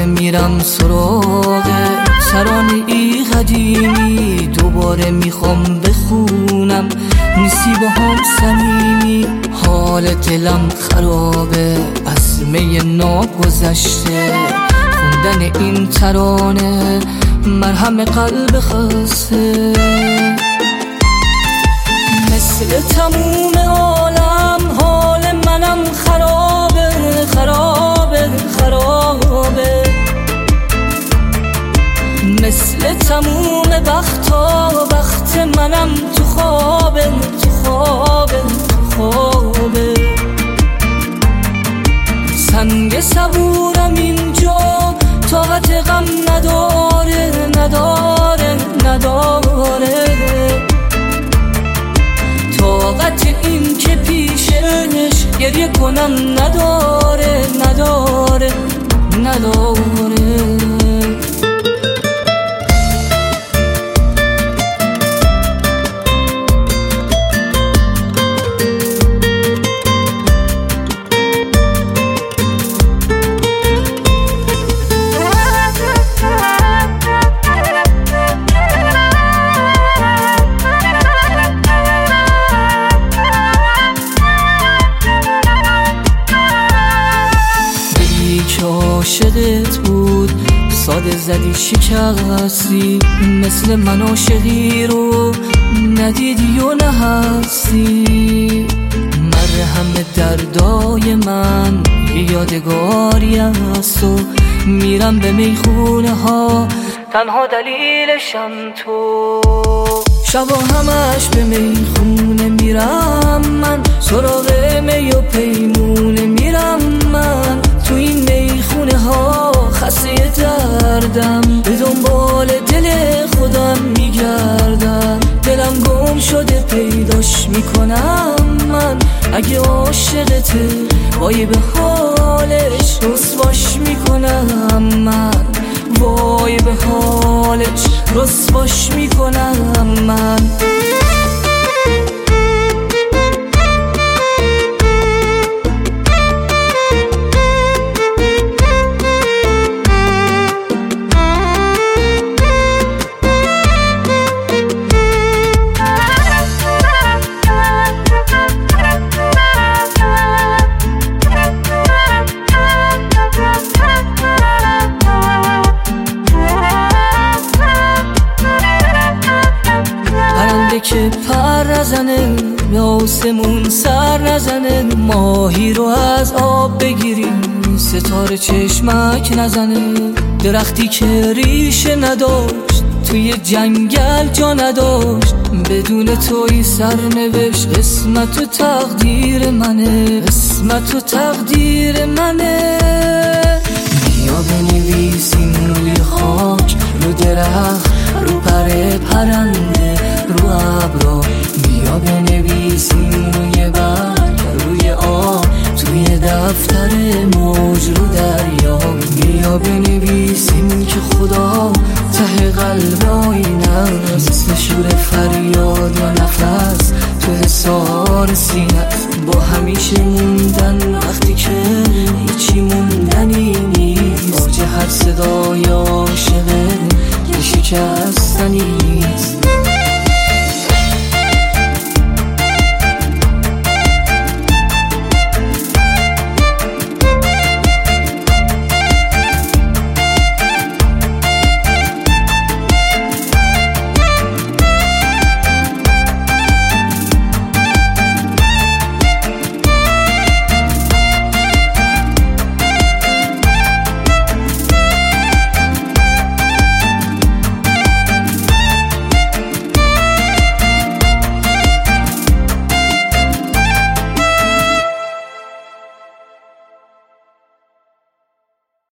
دوباره میرم سراغ ترانه ای قدیمی، دوباره میخوام بخونم نیستی با هم صمیمی. حال دلم خرابه از می ناگذشته، خوندن این ترانه مرهم قلب خسته. مثل تموم عالم حال منم خرابه خرابه خرابه، مثل تموم وقتا وقت منم تو خوابه تو خوابه تو خوابه. سنگ صبورم اینجا طاقت غم نداره نداره نداره، طاقت این که پیشش گریه کنم نداره نداره نداره. عاشقت بود ساده زدی شکستی، مثل من عاشقی رو ندیدی و نهستی. مرهم دردای من یه یادگاری است و میرم به میخونه ها تنها دلیلشم تو. شبا همش به میخونه میرم من، سراغ می و پیمونه میرم من، تو این میخونه ها خسته دردم، به دنبال دل خودم میگردم. دلم گم شده پیداش میکنم من، اگه عاشقته وای به حالش رسواش میکنم من، وای به حالش رسواش میکنم من. که پر نزنه به آسمون سر نزنه، ماهی رو از آب بگیری ستاره چشمک نزنه. درختی که ریشه نداشت توی جنگل جا نداشت، بدون توی سرنوشت قسمت و تقدیر منه، قسمت و تقدیر منه. بیا بنویسیم روی خاک، رو درخت، رو پر پرنده، رو ابرا. بیا بنویسیم روی برگ، روی آب، توی دفتر